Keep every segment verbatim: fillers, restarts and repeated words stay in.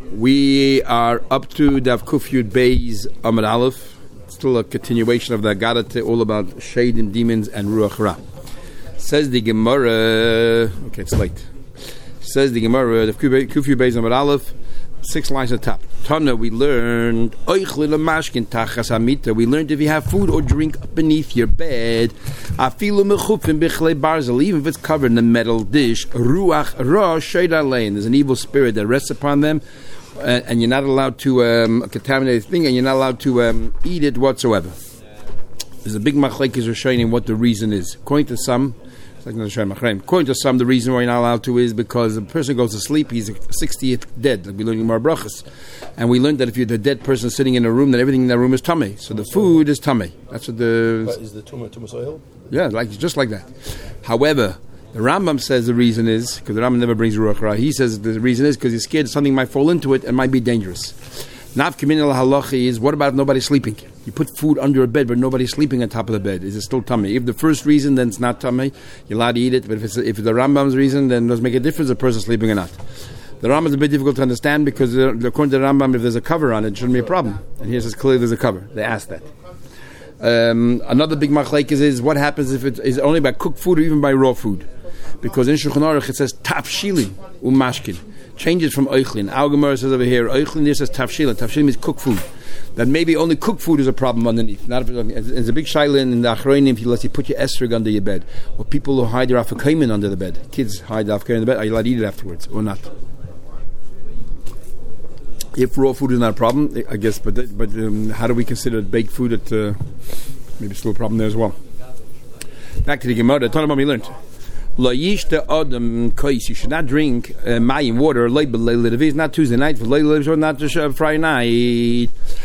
We are up to Daf Kuf Yud Beis Amud Aleph. Still a continuation of the Agadah, all about shade and demons and Ruach Ra. Says the Gemara. Okay, it's late. Says the Gemara. Daf Kuf Yud Beis Amud Aleph. Six lines at the top. Tana, we learned. We learned if you have food or drink beneath your bed, even if it's covered in a metal dish, ruach ra shade alein. There's an evil spirit that rests upon them, uh, and you're not allowed to um, contaminate the thing, and you're not allowed to um, eat it whatsoever. There's a big machlekes are showing what the reason is. According to some. According to some, the reason why you're not allowed to is because the person goes to sleep, he's sixtieth dead, like we learned in Mar Brachas. And we learned that if you're the dead person sitting in a room, then everything in that room is tummy. So the food is tummy. That's what the... But is the tumah tumas oil? Yeah, like just like that. However, the Rambam says the reason is, because the Rambam never brings Ruach Ra, he says the reason is because he's scared something might fall into it and might be dangerous. Nav Kamin al-Halachi is, what about if nobody's sleeping? You put food under a bed, but nobody's sleeping on top of the bed. Is it still tummy? If the first reason, then it's not tummy. You're allowed to eat it. But if it's if it's the Rambam's reason, then it doesn't make a difference if the person's sleeping or not. The Rambam is a bit difficult to understand because uh, according to the Rambam, if there's a cover on it, it shouldn't be a problem. And here it says clearly there's a cover. They asked that. Um, another big machlekes is, is what happens if it is only by cooked food or even by raw food. Because in Shulchan Aruch it says tafshilin umashkin. Changes from oichlin. Our Gemara says over here, oichlin there says tafshilin. Tafshilin means cooked food. That maybe only cooked food is a problem underneath. Not if it's, it's a big shaila in the Achronim if you let you put your esrog under your bed. Or people who hide their afakaimin under the bed. Kids hide the afakaimin in the bed. Are you allowed to eat it afterwards or not? If raw food is not a problem, I guess, but but um, how do we consider baked food that uh, maybe still a problem there as well? Back to the Gemara. Tell them what we learned. You should not drink uh, mayim water. It's not Tuesday night, for not just uh, Friday night.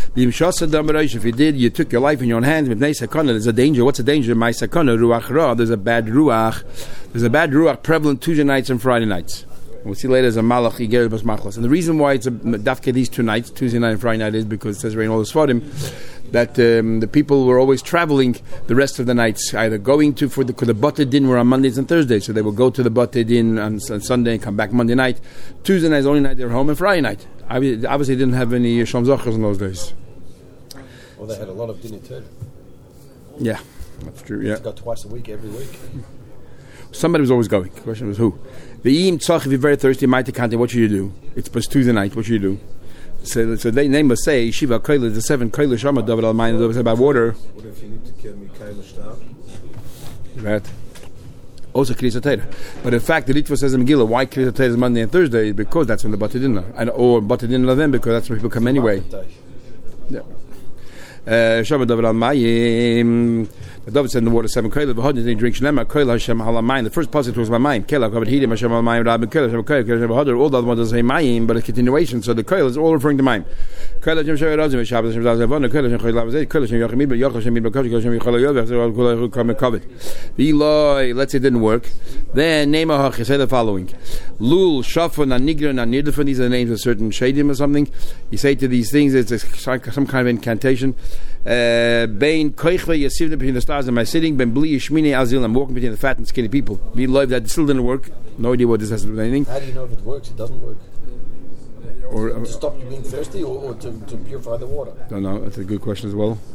If you did, you took your life in your own hands. There's a danger. What's a danger? There's a bad ruach. There's a bad ruach prevalent Tuesday nights and Friday nights. We'll see later as a malach iger bas machlas. And the reason why it's a dafke these two nights, Tuesday night and Friday night, is because it says right in all the svarim that um, the people were always traveling the rest of the nights, either going to for the because the Batei Din were on Mondays and Thursdays, so they would go to the Batei Din on, on Sunday and come back Monday night. Tuesday night is the only night they were home, and Friday night. Obviously, they didn't have any Shalom Zachars in those days. Well, they had a lot of dinner too. Yeah, that's true. Yeah, got twice a week, every week. Somebody was always going. The question was who. The Im Tzach, if you're very thirsty, might count. What should you do? It's plus Tuesday night. What should you do? So, so they name must say Shiva Koila, the seven Koila Shama David Al Mayin about water. What if you need to kill me Kaila Shtar? Right. Also Kriyas HaTorah. But in fact, the Ritva says in Megillah, why Kriyas HaTorah is Monday and Thursday? Because that's when the Batei Din are. And or Batei Din are then because that's when people come anyway. Yeah. Shabbat David Al Mayim. The David said in the water seven koila. V'hod they drink shlema koila Hashem Hal Mayim. The first positive was my Mayim. Kela covered hidim Hashem Hal Mayim Rabbi Koila Hashem Koila Hashem V'hod. All the other ones say Mayim, but a continuation. So the koila is all referring to Mayim. Koila Hashem Shavei Razim Shabbat Hashem David Zavon. Koila Hashem Koila Zavon. Koila Hashem Yochim Midbar Yochim Hashem Midbar Koila Hashem Yochim Yochim Koila Koila Koila V'iloi. Let's say it didn't work. Then name a hach. Say the following: Lul Shafon Anigra Nanirdafen. These are the names of certain shadim or something. You say to these things, it's some kind of incantation. Bein koichve yasiv between the stars. Am I sitting? Ben bli yishmini azil. I'm walking between the fat and skinny people. We love that. It still didn't work. No idea what this has to do with anything. How do you know if it works? It doesn't work. Or to, to stop you being thirsty, or, or to, to purify the water? Don't know. That's a good question as well.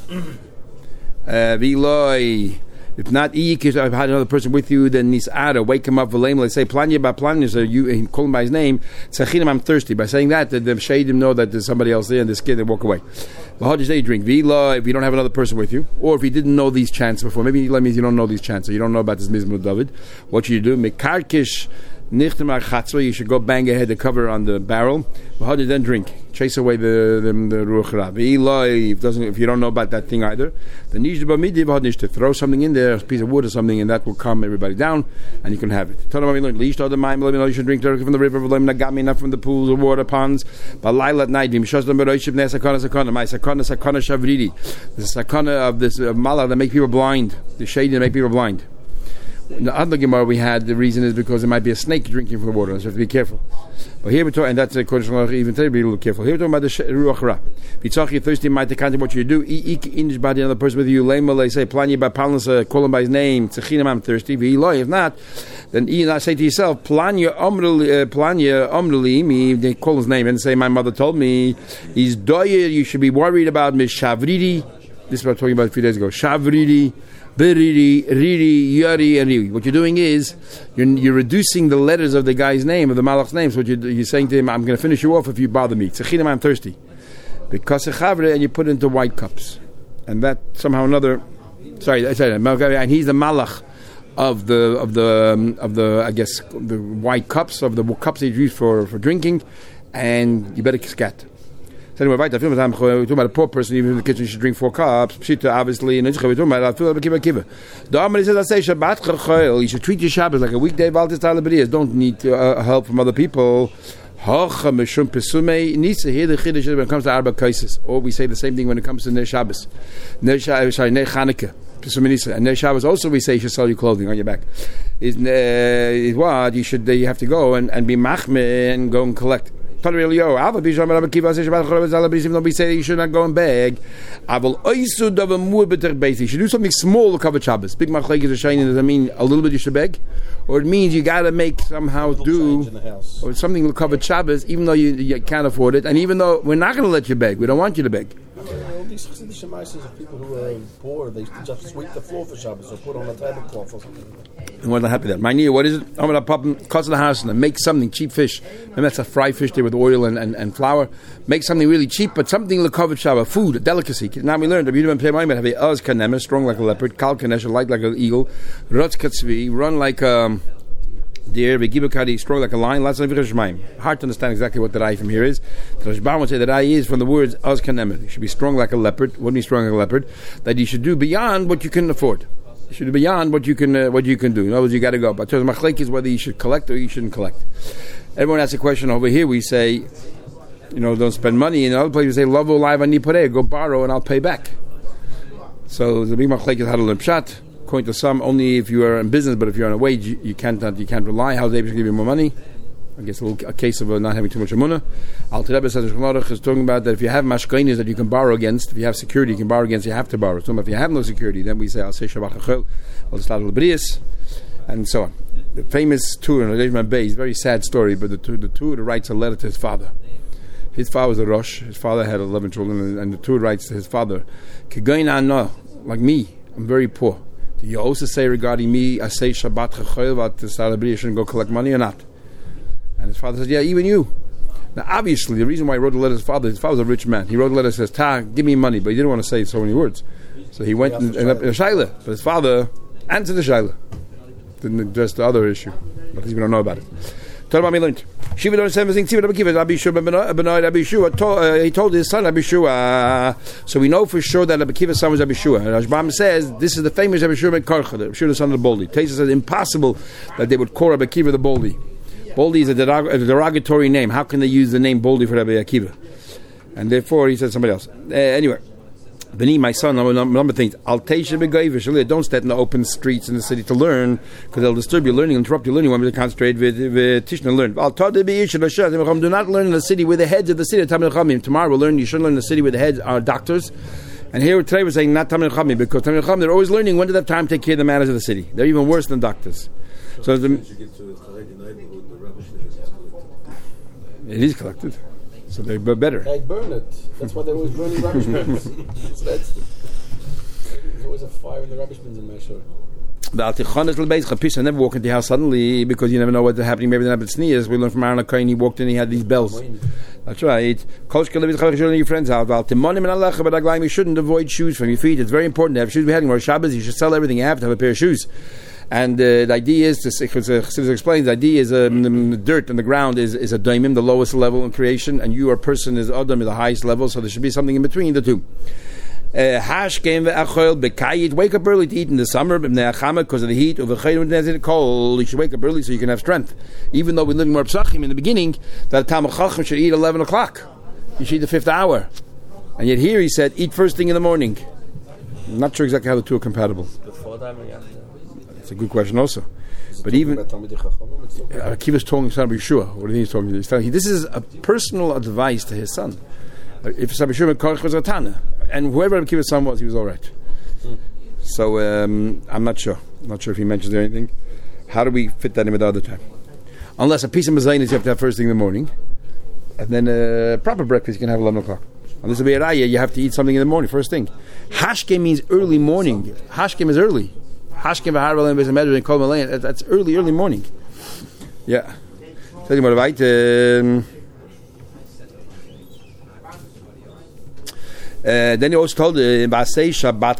Viloi. If not, I've had another person with you, then Nis'ara, wake him up, let's say, Planya by Planya, so you call him by his name, Tzachinim, I'm thirsty. By saying that, the, the Shadim know that there's somebody else there, and they're scared, they walk away. But how do you say you drink? Vila, if you don't have another person with you, or if you didn't know these chants before, maybe that means you don't know these chants, so you don't know about this Mizmor David, what should you do? Mekarkish, Nichtemar Chatzva, you should go bang ahead the cover on the barrel. But how do you then drink? Chase away the the, the Ruach Ra. If doesn't, if you don't know about that thing either, then you should throw something in there, a piece of wood or something, and that will calm everybody down, and you can have it. Tell them what we learned. You should drink directly from the river, not from the pools or water ponds. But Laila at night, there's a sakana of this uh, mala that make people blind, the shade that make people blind. In the other Gemara we had, the reason is because there might be a snake drinking from the water, so you have to be careful. But here we're talking, and that's a question even today, be a little careful. Here we're talking about the Ruach Ra. If you're thirsty, you might take contact what you do. Ik in body another person with you, lay say, Planya by Palnas, call him by his name, Tzechinam, I'm thirsty. If not, then I say to yourself, Planya Omrali, Planya Omrali, me, they call his name and say, my mother told me, he's doyer, you should be worried about Miss Shavridi. This is what I was talking about a few days ago. Shavridi. Beriri, Riri, Yari, and Riri. What you're doing is you're, you're reducing the letters of the guy's name, of the malach's name. So what you're, you're saying to him, I'm going to finish you off if you bother me. Tzechinam, I'm thirsty. Because chavre, and you put it into white cups. And that somehow or another, sorry, I said and he's the malach of the, of the, um, of the, I guess, the white cups, of the cups that you use for, for drinking, and you better scat. So anyway, right, I feel we're talking about a poor person, even in the kitchen, should drink four cups. Pshita, obviously, and we're talking about I feel like a kiva. The Amar says, I say, Shabbat Chachayil, you should treat your Shabbos like a weekday. Don't need uh, help from other people. Hocha Meshum Pesume needs to hear the Chiddush when it comes to Arba Kaisis. Or we say the same thing when it comes to Ner Shabbos. Ner Shabbos, sorry, Ner Chanukah. And Ner Shabbos also we say you should sell your clothing on your back. Is uh, what you should uh, you have to go and, and be machmeh and go and collect. Even though we say you should not go and beg, you should do something small to cover Shabbos. Big machlekes are shining. Does that mean a little bit you should beg? Or it means you got to make somehow do or something to cover Shabbos, even though you, you can't afford it, and even though we're not going to let you beg, we don't want you to beg. All these Chassidish Shemaises of people who are poor, they just sweep the floor for Shabbos or put on a tablecloth or something. And we're not happy with that. My near, what is it? I'm going to pop cuts of the house and make something cheap fish. Maybe that's a fried fish there with oil and, and, and flour. Make something really cheap, but something to cover Shabbos, food, a delicacy. Now we learned that we have a oz kanemer, strong like a leopard, kal kanesh, light like an eagle, rotz katzvi, run like a deer, begibakadi, strong like a lion. Lots of shemaim. Hard to understand exactly what the rai from here is. The Rashbam would say that rai is from the words oz kanemer. You should be strong like a leopard. Wouldn't be strong like a leopard. That you should do beyond what you can afford. You should be beyond what you can uh, what you can do. In other words, you got to go. But the machlek is whether you should collect or you shouldn't collect. Everyone asks a question over here. We say, you know, don't spend money. In other places, we say, lavo live anipureh, go borrow and I'll pay back. So the big machlek is how to learn pshat. According to some, only if you are in business, but if you're on a wage, you, you can't you can't rely. How's they going to give you more money? I guess a, little, a case of uh, not having too much amunah. Alter Rebbe says is talking about that if you have mashkainis that you can borrow against, if you have security you can borrow against, you have to borrow. So if you have no security, then we say I'll say Shabbat Chachel, I'll start with Brias, and so on. The famous Tur in Elishman Bay is a very sad story, but the Tur the Tur writes a letter to his father. His father was a Rosh. His father had eleven children, and, and the Tur writes to his father, "Kegayin no, like me, I'm very poor. Do you also say regarding me, I say Shabbat Chachel, but the start of Brias shouldn't go collect money or not?" And his father says, yeah, even you. Now, obviously, the reason why he wrote the letter to his father, his father was a rich man. He wrote a letter that says, Ta, give me money. But he didn't want to say so many words. So he went and ended up in a shaila. But his father answered the shaila. Didn't address the other issue. But we don't know about it. Tell about me learned. Shiva don't say anything. Rabbi Shua, he told his son, Rabbi Shua. So we know for sure that Rabbi Kiva's son was Rabbi Shua. And Rashbam says, this is the famous Rabbi Shua ben Karcha, Rabbi Shua the son of the Boldi. Taisa says, impossible that they would call Rabbi Kiva the Boldi. Boldi is a, derog- a derogatory name. How can they use the name Boldi for Rabbi Akiva? And therefore, he said somebody else. Uh, anyway, Beni, my son, number, number of things. Don't stay in the open streets in the city to learn, because they'll disturb your learning, interrupt your learning. When we concentrate with Tishna and learn. Do not learn in the city with the heads of the city. Tomorrow we'll learn. You should learn in the city with the heads are doctors. And here today we're saying not Tamil Chachamim, because Tamil Chachamim, they're always learning when do they have time to take care of the matters of the city. They're even worse than doctors. So, so the, it is collected, so they're better. They burn it. That's why they're always burning rubbish bins. So that's, there's always a fire in the rubbish bins in Meshur. The Atichon is l'beis. I never walk into the house suddenly because you never know what's happening. Maybe they're not sneezes. We learned from Aaron HaKohen. He walked in. He had these bells. That's right. Your friends out. You shouldn't avoid shoes from your feet. It's very important to have shoes. We're having Rosh Shabbos. You should sell everything you have to have a pair of shoes. And uh, the idea is, to Chassidus explains, the idea is um, the dirt on the ground is, is a daimim, the lowest level in creation, and you, a person, is adam, the highest level, so there should be something in between the two. Hash came bekayit. Wake up early to eat in the summer because of the heat. Over the cold, you should wake up early so you can have strength. Even though we're living more psachim in the beginning, that Talmid Chacham should eat eleven o'clock. You should eat the fifth hour, and yet here he said eat first thing in the morning. I'm not sure exactly how the two are compatible. Before that, It's a good question also. But even Akiva is talking to Rabbi Yeshua. What do you think he's talking to? He's telling, this is a personal advice to his son. If Rabbi Yeshua Korach was a Tana, and whoever Rabbi Akiva's son was, he was all right. Mm. So um, I'm not sure. I'm not sure if he mentions anything. How do we fit that in with the other time? Unless a piece of mezainis you have to have first thing in the morning, and then a proper breakfast you can have at eleven o'clock. And this will be a raya, you have to eat something in the morning, first thing. Hashkem means early morning. Hashkem is early. Hashkem v'harvel and bezamedr and kol malayin. That's early, early morning. Yeah. Tell you what about um, Uh, then he also told him, so this is Rabbi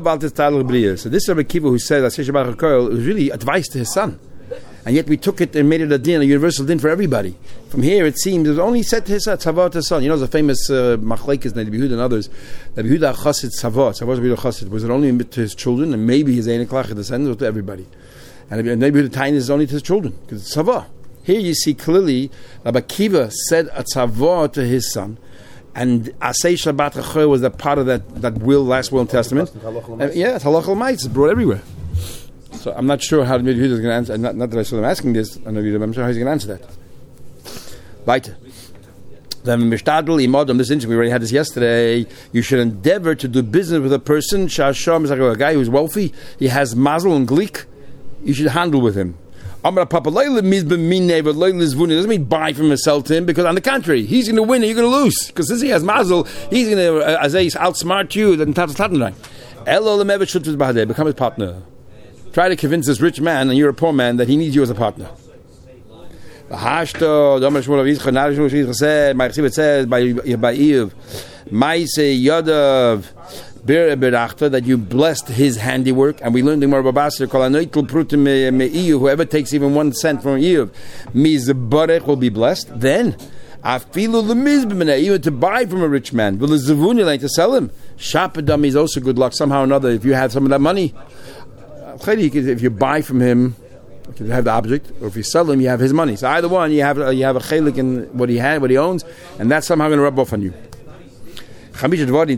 Akiva who said that it was really advice to his son. And yet we took it and made it a din, a universal din for everybody. From here it seems it was only said to his son, Tzavot to his son. You know the famous uh, Machlekes, Rabbi Yehuda and others, Rabbi Yehuda Chassid Tzavot, Tzavot Rabbi Yehuda Chassid, was it only to his children and maybe his Ein Klach descendants, or to everybody? And Rabbi Yehuda Tain is only to his children, because it's Tzavot. Here you see clearly Rabbi Akiva said a Tzavot to his son, and Asay Shabbat Chachor was that part of that, that will, last will in Testament. And, yeah, it's halachal mites. It's brought everywhere. So I'm not sure how the Yehuda is going to answer. Not, not that I saw him asking this. I know I'm sure how he's going to answer that. Weiter. Then Mishtadl Imodam. This incident we already had this yesterday. You should endeavor to do business with a person. Shasham is like a guy who's wealthy. He has mazel and glik. You should handle with him. Amar Papa Leila Mizbemine, but Leila Zvuni doesn't mean buy from him and sell to him, because on the contrary, he's going to win and you're going to lose. Because since he has mazel, he's going to, uh, as they outsmart you, then Tatas Tatanrai. Elo Lemevet Shutvis Bahadeh, become his partner. Try to convince this rich man, and you're a poor man, that he needs you as a partner. Hashto, Domer Shmuel Avizcha, Nari Shmuel Avizcha said, my Chesivit says, by Yiv, Maise Yodav, that you blessed his handiwork, and we learned in Marbabasir, whoever takes even one cent from Eev, Mizbarech will be blessed. Then, even to buy from a rich man, to sell him, Shapadam is also good luck somehow or another. If you have some of that money, if you buy from him, you have the object, or if you sell him, you have his money. So either one, you have you have a chelik in what he had, what he owns, and that's somehow going to rub off on you. Five things that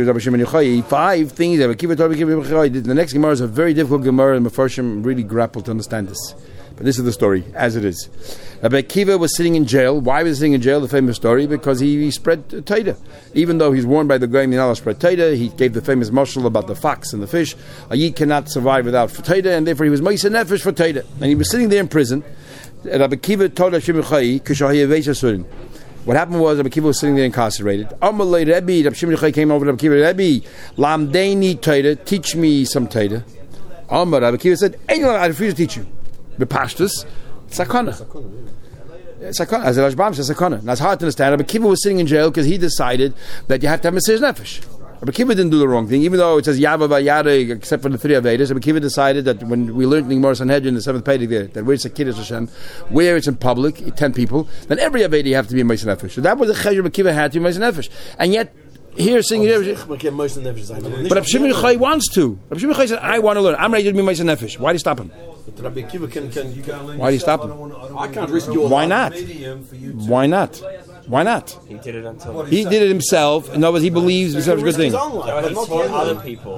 the next Gemara is a very difficult Gemara, and Mefarshim really grappled to understand this. But this is the story, as it is. Rabbi Akiva was sitting in jail. Why was he sitting in jail? The famous story, because he, he spread Taita. Even though he's warned by the Goyim Minala spread Taita, he gave the famous mashal about the fox and the fish. A yid cannot survive without Taita, and therefore he was Ma'aseh Nefesh for Taita. And he was sitting there in prison. Rabbi Akiva told Hashem Yechai, Kishahiyah Veishasurin. What happened was Rabbi Akiva was sitting there incarcerated. Amalei Rebbe, Rabbi Shimon Yochai came over to Rabbi Akiva, Rebbe, Lamdeini Taita, teach me some Taita. Amar, Rabbi Akiva said, I refuse to teach you. Bepashtus, Sakana. Sakana. As the Rashbam says, Sakana. Now it's hard to understand. Rabbi Akiva was sitting in jail because he decided that you have to have Mesiras Nefesh. Rabbi Akiva didn't do the wrong thing, even though it says Yava Vayare, except for the three Avedas. Rabbi Akiva decided that when we learned in Gemara Sanhedrin in the seventh page there, that where it's a Kiddush Hashem, where it's in public, ten people, then every Aveda you have to be a Mesiras Nefesh. So that was the Chayr Rabbi Akiva had to be Mesiras Nefesh. And yet, here singing, oh, but Rabbi Shimon Yochai wants to. Rabbi Shimon Yochai said, I want to learn. I'm ready to be Mesiras Nefesh. Why do you stop him? Rabbi Akiva can, can, you can Why do you stop him? I can't risk your Why not? Why not? Why not? He did it until he did it himself. In other words, he believes himself is a good thing. No, he taught other people.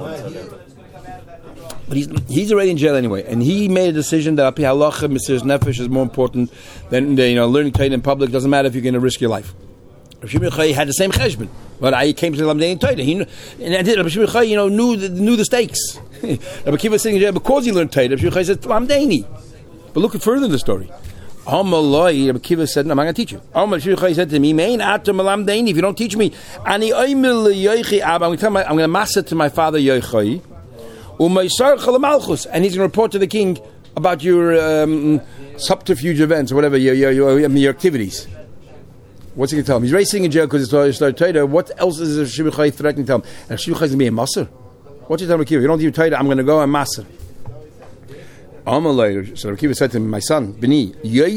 But he's he's already in jail anyway, and he made a decision that Api Halacha, Mesiras Nefesh is more important than you know learning Torah in public. Doesn't matter if you're going to risk your life. Rabbi Shimon Yochai had the same cheshbon, but I came to the Lamdein Torah. He and Rabbi Shimon Yochai, you know, knew the, knew the stakes. Rabbi Akiva was sitting in jail because he learned Torah. Rabbi Shimon Yochai said Lamdeini. But look further in the story. Amaloi, Rabbi Akiva said, no, I'm not going to teach you. Amal Shimon Yochai said to me, Mein atam Lamdeini. If you don't teach me, ani oimel Yochai Abba, I'm going to tell my, I'm going to mass it to my father Yochai. Umaysar Chalamalchus, and he's going to report to the king about your um, subterfuge events or whatever your your, your, your activities. What's he going to tell him? He's racing in jail because he started Torah. What else is Rabbi Shimon Yochai threatening to tell him? And Shimon Yochai is going to be a maser. What's he telling Rabbi Akiva? If you don't do Torah, I'm going to go and maser. Amalei, so Rabbi Akiva said to him, my son, Bini,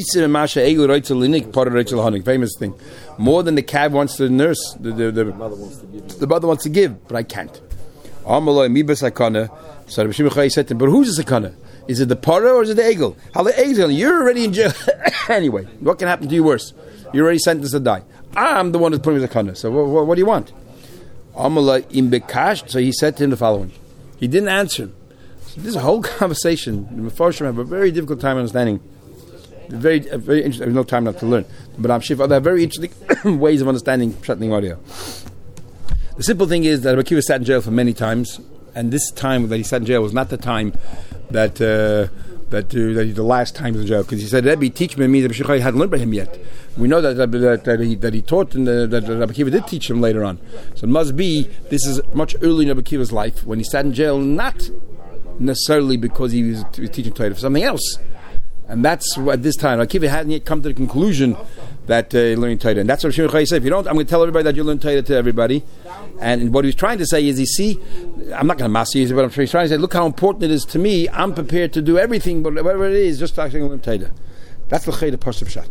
famous thing. More than the cat wants to nurse, the, the, the, the, mother, wants to give the mother wants to give, but I can't. Amalei, mi b'sakana. So Rabbi Shimon Yochai said to him, but who's the sakana? Is it the parah or is it the egel? How the egel? You're already in jail. Anyway, what can happen to you worse? You're already sentenced to die. I'm the one who's putting the sakana. So what, what, what do you want? Amalei im bekash. So he said to him the following. He didn't answer him. So this whole conversation, the Mefarshim have a very difficult time understanding. Very, uh, very interesting. There's no time not to learn. But I'm sure there are very interesting ways of understanding Pshat Limud. The simple thing is that Rabbi Akiva sat in jail for many times, and this time that he sat in jail was not the time that uh, that, uh, that he, the last time he was in jail, because he said, Rebbe, teach me, means Rabbi Shechai hadn't learned by him yet. We know that that, that, he, that he taught, and uh, that Rabbi Akiva did teach him later on. So it must be, this is much early in Rabbi Akiva's life, when he sat in jail, not necessarily because he was, he was teaching Torah, for something else. And that's at this time. Akiva hadn't yet come to the conclusion that uh, learning Torah. And that's what Shimon Chai said. If you don't, I'm going to tell everybody that you learn Torah to everybody. And what he was trying to say is, you see, I'm not going to master you, but I'm trying to say, look how important it is to me. I'm prepared to do everything, but whatever it is, just to actually learn Torah. That's the L'chei, the Pasuk Pshat.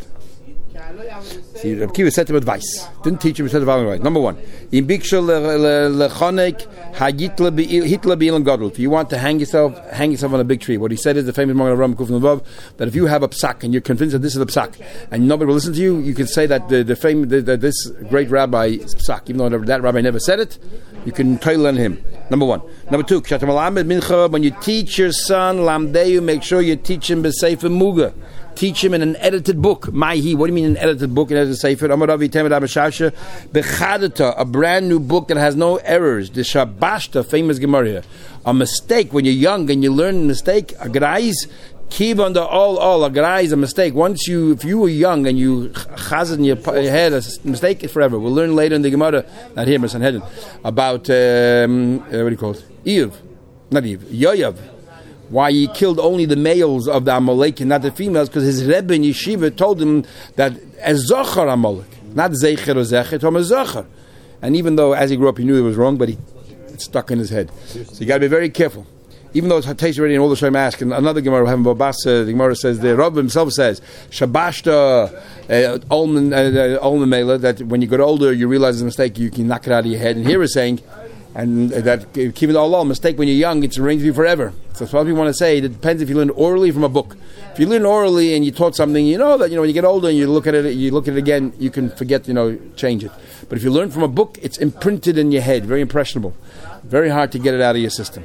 See, Rabbi Akiva said him advice. Didn't teach him, he said the following advice. Number one, in Biksha lechonek hagitla hitla b'ilan gadol. If you want to hang yourself, hang yourself on a big tree. What he said is the famous Magen Avraham Kuf Nuvav, that if you have a psak and you're convinced that this is a psak and nobody will listen to you, you can say that the the fame the, the, this great rabbi psak, even though that rabbi never said it, you can tell on him. Number one. Number two, when you teach your son lamdeu, make sure you teach him b'sefer muga. Teach him in an edited book. Maihi, what do you mean an edited book? An edited sefer? Amaravi Temed Abashasha Bechadata, a brand new book that has no errors. The Shabashta, famous Gemara. A mistake when you're young and you learn a mistake. A grais, kiv under all all. A grais is a mistake. Once you, if you were young and you chazed in your head a mistake, it's forever. We'll learn later in the Gemara, not here, but Sanhedrin, about um, uh, what do you call it? Eiv, not Eiv, Yoyav. Why he killed only the males of the Amalek and not the females, because his Rebbe in Yeshiva told him that as Zochar Amalek, not Zecher or Zecher, Tom as Zochar. And even though as he grew up he knew it was wrong, but he it stuck in his head. So you got to be very careful. Even though it's Hateish already in all the Shem ask, and another Gemara, having Babas, uh, the Gemara says, the Rav himself says, Shabashta Olman Olman Mela, that when you get older you realize it's a mistake, you can knock it out of your head. And here is saying, and that keep it all all mistake when you're young, it's arranged for you forever. So that's what we want to say. It depends if you learn orally from a book. If you learn orally and you taught something, you know that you know when you get older and you look at it, you look at it again, you can forget, you know, change it. But if you learn from a book, it's imprinted in your head, very impressionable, very hard to get it out of your system.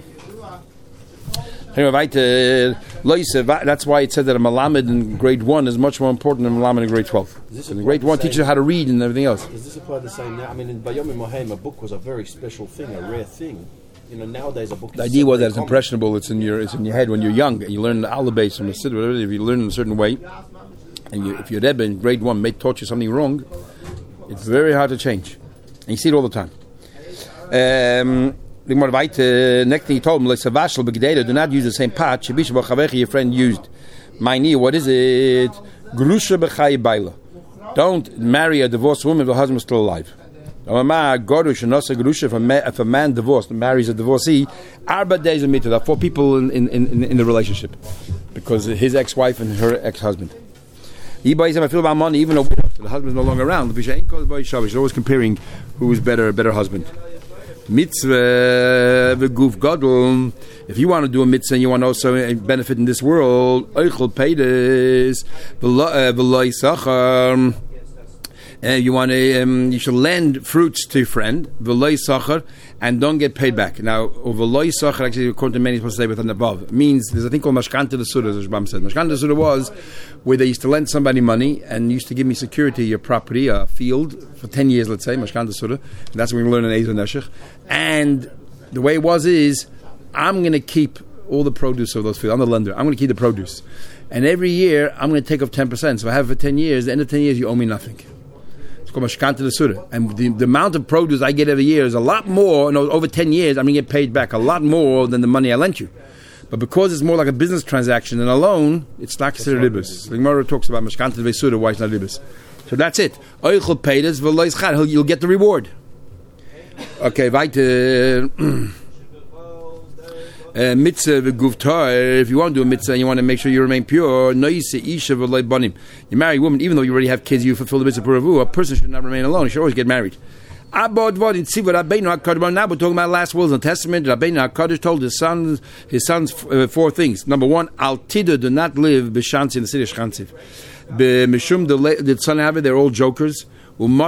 That's why it said that a Malamed in grade one is much more important than a Malamed in grade twelve. In grade one teaches you how to read and everything else. Does this apply the same now? I mean, in Bayom Mohem, a book was a very special thing, a rare thing. You know, nowadays a book is the idea was that it's impressionable, it's in your it's in your head when you're young, and you learn the alibase from the Siddur, whatever. If you learn in a certain way, and you, if your Rebbe in grade one may taught you something wrong, it's very hard to change. And you see it all the time. Um, The more right, uh, next thing he told him, do not use the same pot your friend used. Maini, what is it? Grusha b'chayi baila. Don't marry a divorced woman if the husband is still alive. If a man, if a man divorced marries a divorcee, arba days of mitzvah. There are four people in, in, in, in the relationship because his ex-wife and her ex-husband. He buys him a feel about money, even though the husband is no longer around. He's always comparing who is better, a better husband. Mitzvah v'guf gadol. If you want to do a mitzvah and you want to also benefit in this world, oichel peides v'loi sachar. You want to, um, you should lend fruits to your friend v'loi sachar and don't get paid back. Now, v'loi sachar actually, according to many people say within the above, means there's a thing called mashkanta l'sura, as Rambam said. Mashkanta l'sura was where they used to lend somebody money and used to give me security, your property, a field, for ten years, let's say, mashkanta l'sura. And that's what we learn in Ezer Neshech. And the way it was is, I'm going to keep all the produce of those fields. I'm the lender. I'm going to keep the produce. And every year, I'm going to take off ten percent. So I have it for ten years. At the end of ten years, you owe me nothing. It's called mashkanta l'sura. And the, the amount of produce I get every year is a lot more. No, over ten years, I'm going to get paid back a lot more than the money I lent you. But because it's more like a business transaction than a loan, it's not considered ribos. The Gemara talks about mashkanta l'sura, why it's not ribos. So that's it. Oichel peides v'lo yischad. You'll get the reward. Okay, weiter. Mitzvah v'guvtar. If you want to do a mitzvah and you want to make sure you remain pure, noise isha v'loi banim. You marry a woman, even though you already have kids, you fulfill the mitzvah puravu. A person should not remain alone. He should always get married. Abod vod in tzivah Rabbeinu HaKadosh. Now we're talking about last wills in the Testament. Rabbeinu HaKadosh told his sons, his sons uh, four things. Number one, al tidu, do not live b'shansi in the city of Shchansiv. B'mishum the son have it. They're all jokers.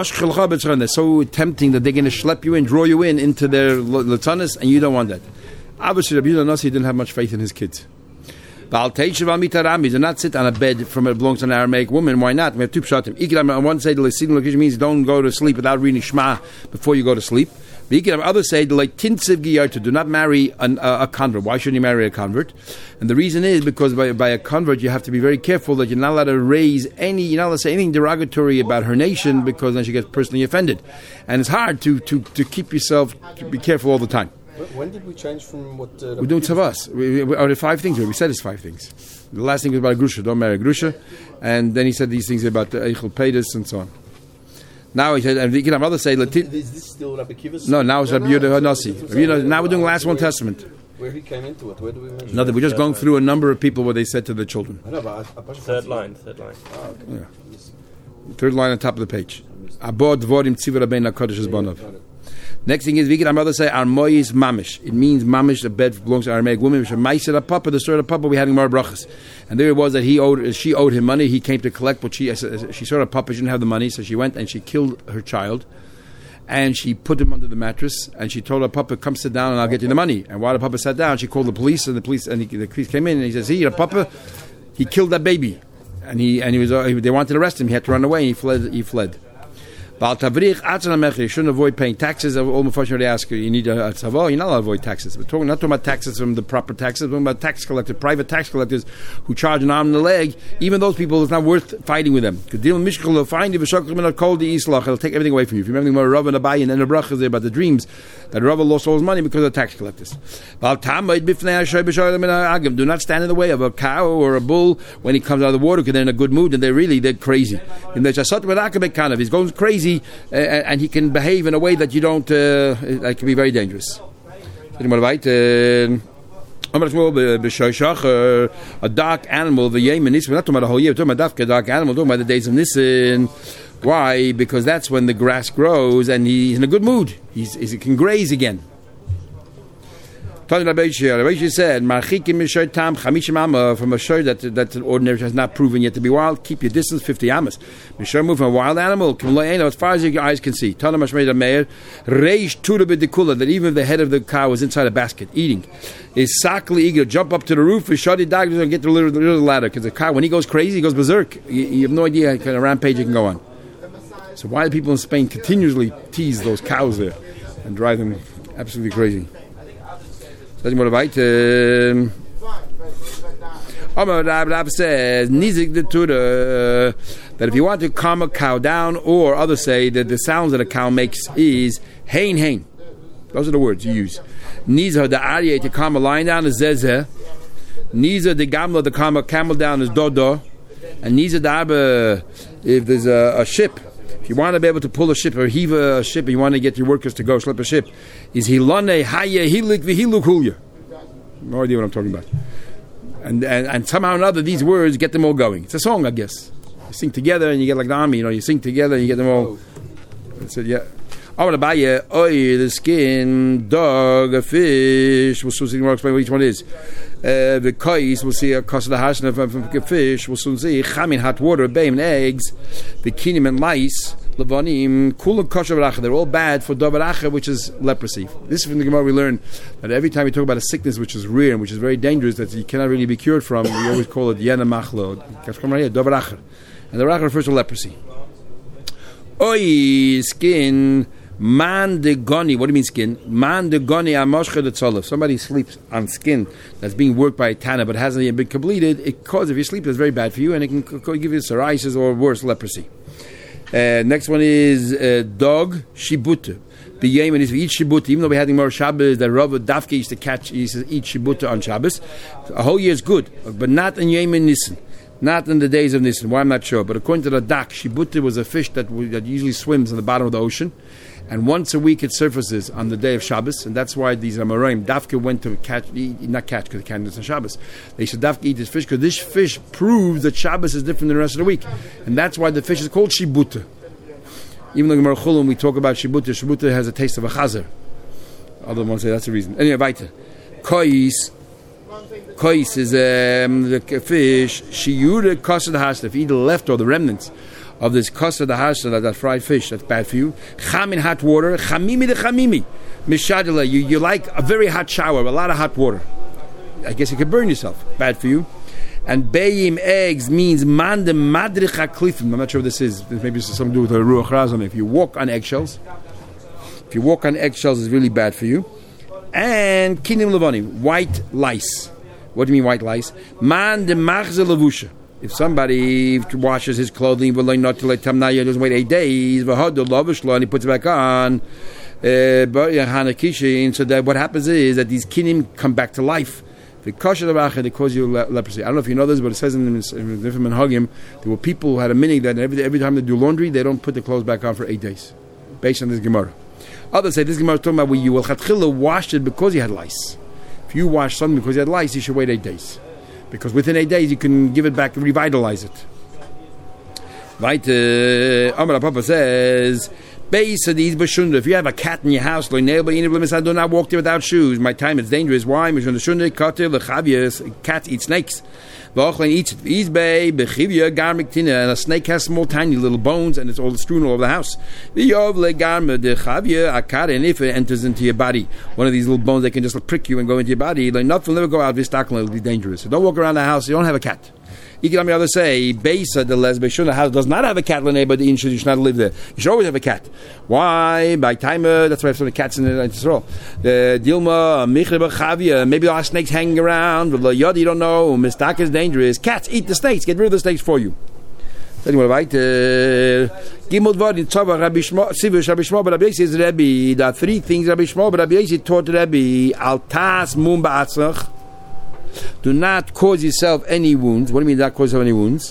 They're so tempting that they're going to schlep you in, draw you in into their latanis, and you don't want that. Obviously, Rabbi Yehuda Nasi didn't have much faith in his kids. Baal Teishav Al Mitarami, do not sit on a bed from it belongs to an Aramaic woman. Why not? We have two pshatim. Ikram on one side, the Lesidin location means don't go to sleep without reading Shema before you go to sleep. The Ikram other side, like Tinsiv Giyartu, do not marry an, uh, a convert. Why shouldn't you marry a convert? And the reason is because by, by a convert you have to be very careful that you're not allowed to raise any, you're not allowed to say anything derogatory about her nation because then she gets personally offended. And it's hard to, to, to keep yourself, to be careful all the time. When did we change from what... Uh, We're doing tzavas. We, we, are there five things? We said it's five things. The last thing was about a grusha. Don't marry a grusha. And then he said these things about the Eichel Pedis and so on. Now he said, and we can have others say... Is this still Rabbi Kiva's? No, now it's Rabbi Yehuda Nasi. Now we're doing the last one testament. Where he came into it? Where do we mention? Nothing. We're just going through a number of people what they said to the children. I know, but I, I Third line, third line. Ah, okay. Yeah. Third line on top of the page. Abod Dvorim Tziva Rabbeinu HaKadosh Zbanav. Next thing is, we can our mother say, Armoy is mamish. It means mamish, the bed belongs to Aramaic women. Which are papa, the story of papa, we had more brachas. And there it was that he owed, she owed him money. He came to collect, but she, she saw her papa, she didn't have the money, so she went and she killed her child. And she put him under the mattress, and she told her papa, come sit down and I'll get you the money. And while the papa sat down, she called the police, and the police, and he, the police came in, and he says, see, your papa, he killed that baby. And he, and he was, uh, they wanted to arrest him. He had to run away, and he fled, he fled. You shouldn't avoid paying taxes. All unfortunately ask you, you need a tzava. You're not allowed to avoid taxes. We're talking, not talking about taxes from the proper taxes. We're talking about tax collectors, private tax collectors who charge an arm and a leg. Even those people, it's not worth fighting with them. They'll take everything away from you. If you remember more Rav and Abai and then the brachas there about the dreams that Rav lost all his money because of tax collectors. Do not stand in the way of a cow or a bull when he comes out of the water because they're in a good mood and they're really they're crazy. He's going crazy. Uh, and he can behave in a way that you don't, uh, that can be very dangerous. Uh, a dark animal, the Yemen, we're not talking about the whole year, we're talking about a dark animal, we're talking about the days of Nisan. Why? Because that's when the grass grows and he's in a good mood. He's, he can graze again. Rabbi said, from a shor that that ordinary has not proven yet to be wild, keep your distance fifty amas. Mishor move from a wild animal, as far as your eyes can see. That even if the head of the cow is inside a basket eating, is sakli eager jump up to the roof, is shadi dog and get the little, the little ladder because the cow when he goes crazy, he goes berserk. You, you have no idea what kind of rampage he can go on. So why do people in Spain continuously tease those cows there and drive them absolutely crazy? Amar Rab says nizik the tura that if you want to calm a cow down, or others say that the sounds that a cow makes is hein hein. Those are the words you use. Niza the aryeh to calm a lion down is zezeh. Niza the gamla to calm a camel down is dodo. And Niza the abba if there's a, a ship. If you want to be able to pull a ship or heave a ship, and you want to get your workers to go slip a ship, is hilane haya hilik v'hiluk hulya. No idea what I'm talking about. And, and and somehow or another, these words get them all going. It's a song, I guess. You sing together and you get like the army, you know, you sing together and you get them all. That's it, yeah. I want to buy you, oi, the skin, dog, a fish. We'll soon see, we'll explain what each one is. Uh, the kais, we'll see a cost of the hash of a fish. We'll soon see chamin, hot water, baim, eggs. The kinim and lice, levanim, kula kosher v'racha. They're all bad for davaracha, which is leprosy. This is from the Gemara we learn that every time we talk about a sickness which is rare and which is very dangerous that you cannot really be cured from, we always call it yena machlo. Come right here, davaracha. And davaracha refers to leprosy. Oi, skin. Man de goni, what do you mean skin? Man de goni amoshcha de tzolov. Somebody sleeps on skin that's being worked by a tanner but hasn't yet been completed. It causes, if you sleep, that's very bad for you and it can c- give you psoriasis or worse, leprosy. Uh, next one is uh, dog shibuta. The Yemen is we eat shibuta, even though we're having more Shabbos, that Rav Dafke used to catch, he used to eat shibuta on Shabbos. A whole year is good, but not in Yemen Nissen. Not in the days of Nissen. Why, I'm not sure. But according to the Dak, shibuta was a fish that, w- that usually swims in the bottom of the ocean. And once a week it surfaces on the day of Shabbos, and that's why these Amoraim, Dafka went to catch, eat, not catch because the candidates on Shabbos. They should Dafka eat this fish because this fish proves that Shabbos is different than the rest of the week. And that's why the fish is called shibuta. Even though in Gemara Chulun we talk about shibuta, shibuta has a taste of a chazer. Other ones say that's the reason. Anyway, weiter. Kois. Kois is um, the fish. Shiyura kosher the hashtaf. Eat the left or the remnants of this kasa the hasha, that, that fried fish, that's bad for you. Cham in hot water, chamimi the chamimi. Mishadala, you, you like a very hot shower, a lot of hot water. I guess you could burn yourself. Bad for you. And Beyim eggs means man de madricha klifim. I'm not sure what this is. Maybe this has something to do with the ruach razon. If you walk on eggshells, if you walk on eggshells, it's really bad for you. And kinim levani, white lice. What do you mean white lice? Man de machze levusha. If somebody washes his clothing, not to let tamnaya, doesn't wait eight days, and he puts it back on, uh, so that what happens is that these kinim come back to life. The kosher racha, they cause you le- leprosy. I don't know if you know this, but it says in, in, in different minhagim, there were people who had a meaning that every every time they do laundry, they don't put the clothes back on for eight days, based on this Gemara. Others say this Gemara is talking about where you will chatchila washed it because you had lice. If you wash something because you had lice, you should wait eight days, because within eight days you can give it back and revitalize it. Right? Uh, Amar Papa says, if you have a cat in your house, do not walk there without shoes. My time it's dangerous. Why? Cat eats snakes. And a snake has small, tiny little bones, and it's all strewn all over the house. And if it enters into your body, one of these little bones, they can just prick you and go into your body. Like nothing will never go out. It'll be dangerous. So don't walk around the house. You don't have a cat. You can on the other say, Beisa the lesbe house does not have a cat, but you should not live there. You should always have a cat. Why? By timer, that's why I have so many cats in the Israel. The Dilma, Michre Chavia, maybe there are snakes hanging around, but Yod, you don't know, Mistak is dangerous. Cats eat the snakes, get rid of the snakes for you. Anyway, right? Gimel Vod in Tzava, Rabbi Shmuel, Sivush, Rabbi Shmuel, but Rabbi Yossi is Rabbi. There are three things Rabbi Shmuel, but Rabbi Yossi taught Rabbi, Altas Mum Ba'atzach. Do not cause yourself any wounds. What do you mean not cause yourself any wounds?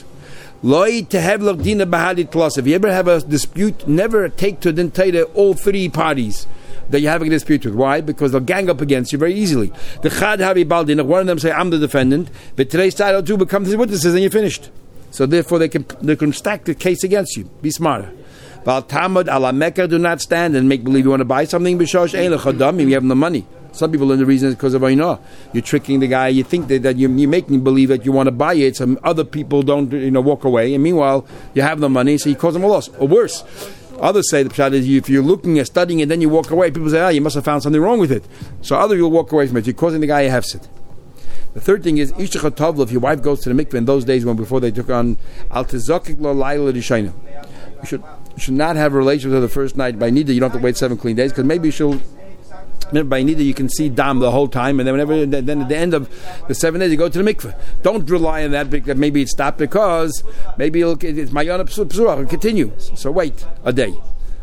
If you ever have a dispute, never take to the all three parties that you're having a dispute with. Why? Because they'll gang up against you very easily. The Chad Habi Baldin, one of them say, I'm the defendant, but today's side or two become the witnesses and you're finished. So therefore they can they can stack the case against you. Be smarter. Val Tamad ala Mecca, do not stand and make believe you want to buy something. Bishosh ein lechadam, you have the money. Some people learn the reason is because of Aina. You're tricking the guy. You think that, that you're, you're making him believe that you want to buy it. Some other people don't, you know, walk away. And meanwhile, you have the money, so you cause them a loss. Or worse, others say the pshat is if you're looking at studying it, then you walk away. People say, ah, you must have found something wrong with it. So other people walk away from it. You're causing the guy a hefset. The third thing is Ishtach Tavla. If your wife goes to the mikveh in those days when before they took on Al Tizakik Lo Laila Rishayna, you should you should not have relations with her the first night by nida. You don't have to wait seven clean days because maybe she'll. By nida you can see dam the whole time, and then whenever then at the end of the seven days you go to the mikveh. Don't rely on that because maybe it stopped because maybe it'll, it's mayana psuah. It'll continue. So wait a day.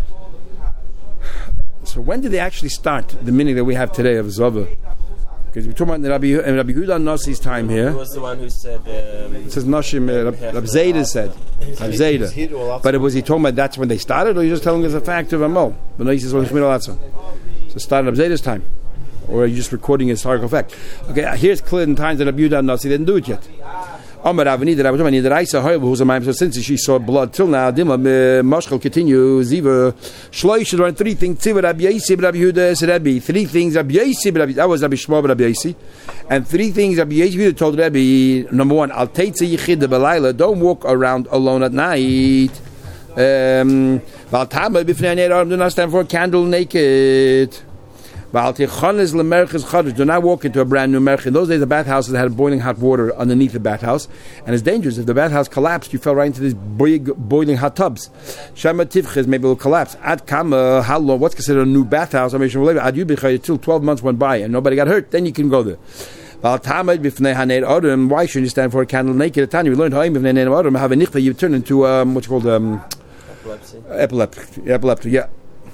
So when did they actually start the meaning that we have today of Zava? Because we're talking about Rabbi, Rabbi Yehuda Nasi's time here. Who was the one who said? Um, it says Nashim. Uh, Rabbi Zayda said. Rabbi Zayda. But was he talking about that's when they started, or are you just telling us a fact of Amol? But no, he says well, so it started Rabbi Zayda's time, or are you just recording a historical fact? Okay, here's clear in times that Rabbi Yehuda Nasi didn't do it yet. Amar Avani that I was talking about Raisa Hoyel who's a man. So since she saw blood till now, Dima Mashchal continue Ziva Shloish should learn three things. Tziva Rabbi Yossi, Rabbi Yehuda, Rabbi. Three things Rabbi Yossi, Rabbi. That was Rabbi Shmuel, Rabbi Yossi, and three things Rabbi Yossi told Rabbi. Number one, Al Teitze Yichid Belayla. Don't walk around alone at night. Um, Val Tama Bifnei Neiram. Do not stand for a candle naked. Do not walk into a brand new merch. In those days, the bathhouses had boiling hot water underneath the bathhouse, and it's dangerous. If the bathhouse collapsed, you fell right into these big boiling hot tubs. Shama tivches, maybe it will collapse. Ad kama, how long? What's considered a new bathhouse? I mean, till twelve months went by and nobody got hurt. Then you can go there. Why shouldn't you stand for a candle naked? At time we learned how have a nichva, you turn into um, what's called um, epilepsy. Epileptic, epileptic, yeah.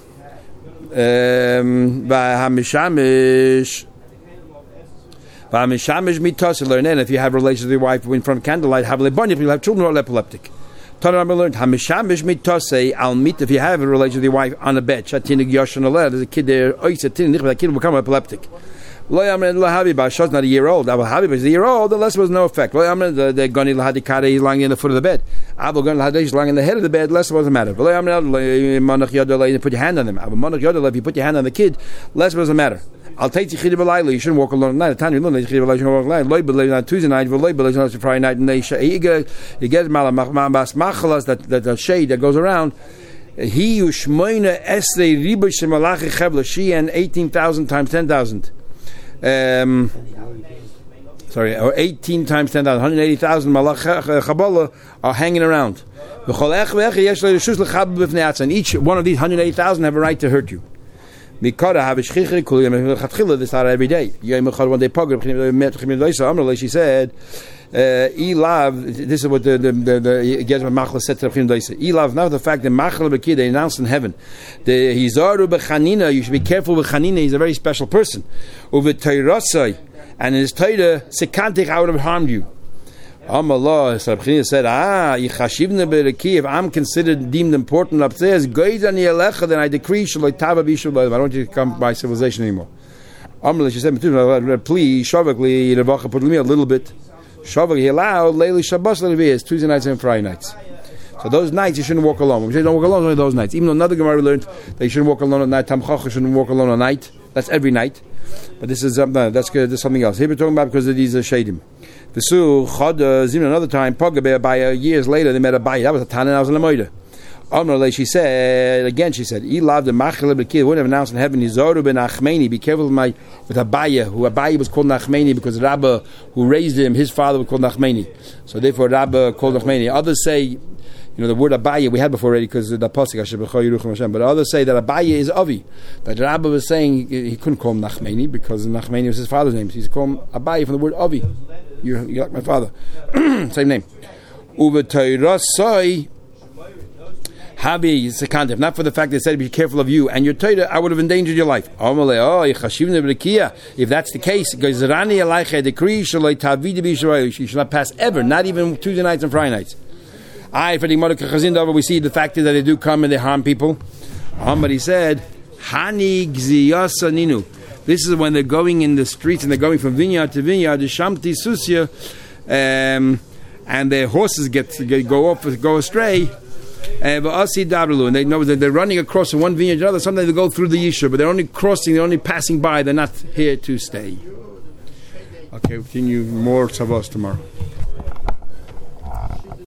Um, V'hamishamish V'hamishamish mitos learn. And if you have relations with your wife in front of candlelight, have lebon. If you have children who are epileptic, Tanam learned hamishamish mitose al mit. If you have a relation with your wife on a bed, shatinig yoshan aleh, there's a kid there. Oisa tinig, that kid will become epileptic. Lo Yamrin Lahabi Bashaz, not a year old. Abu Habib is a year old, the lesser was no effect. Lo Yamrin, the, the Gani Lahadikari is lying in the foot of the bed. Abu Gani Lahadish is lying in the head of the bed, lesser wasn't matter. Lo Yamrin, Monach Yodala, you put your hand on them. Abu Monach Yodala, if you put your hand on the kid, lesser doesn't matter. I'll take you Chidib you shouldn't walk alone at night. The time you learn that you shouldn't walk alone at night. Loy believe on Tuesday night, Loy believe on Friday night, and they you get you get Malambas Machalas, that that the shade that goes around. He Ushmoina Esre Ribush Malachi Chevla, she and eighteen thousand times ten thousand. Um, sorry, or eighteen times ten thousand, one hundred eighty thousand Malach Chabala are hanging around. And each one of these one hundred eighty thousand have a right to hurt you. Mikara have a shchichri kuliyam chatchila this out every day. Yom echad one day pogrom met chimim loisa. She said, "Ilav." This is what the the the, the Gezra Machla said to chimim loisa. Ilav. Now the fact that Machla Bekir they announced in heaven, the Hizaru bechanina. You should be careful with Chanina. He's a very special person. Uve Tayrasai, and in his Torah, Sekantich, I would have harmed you. Amallah, Sarabchina said, Ah, if I'm considered deemed important upstairs, then I decree I don't want you to come by civilization anymore. Amallah, she said, please, Shavakli, put me a little bit. Shavak, he allowed Leili Shabbos Levias, Tuesday nights and Friday nights. So those nights you shouldn't walk alone. When we say don't walk alone, only those nights. Even though another Gemara learned that you shouldn't walk alone at night, Tamchach shouldn't walk alone at night. That's every night. But this is um, no, that's good. That's something else. Here we're talking about because of these uh, shadim. The Su Chod Zim another time Pogabeh by uh, years later they met a Bayit. That was a Tana. That was a Lemoida. Amrle, she said again. She said, "He loved the Machal Bekir. Wouldn't have announced in heaven. Hizoru ben Achmeni. Be careful with my with Abaya. Who Abaya was called Nachmeni because Rabba who raised him, his father was called Nachmeni. So therefore Rabba called Nachmeni. Others say, you know, the word Abaya we had before already because the pasuk Hashem b'chol Yeruchim Hashem. But others say that Abaya is Avi. That Rabba was saying he couldn't call him Nachmeni because Nachmeni was his father's name. So he's called Abaya from the word Avi. You're, you're like my father. Same name. Uve Tayrasai. Habi Sekantiv, not for the fact they said be careful of you and your Torah, I would have endangered your life. Oh, if that's the case, you should not pass ever, not even Tuesday nights and Friday nights. I for the Chazin we see the fact is that they do come and they harm people. Somebody said, Hani Gziyasa Ninu. This is when they're going in the streets and they're going from vineyard to vineyard, Shamti Susya, um, and their horses get, get go off go astray. And they know that they're running across from one vineyard to another. Sometimes they go through the Yishuv, but they're only crossing, they're only passing by. They're not here to stay. Okay, we'll continue more Tzavos tomorrow.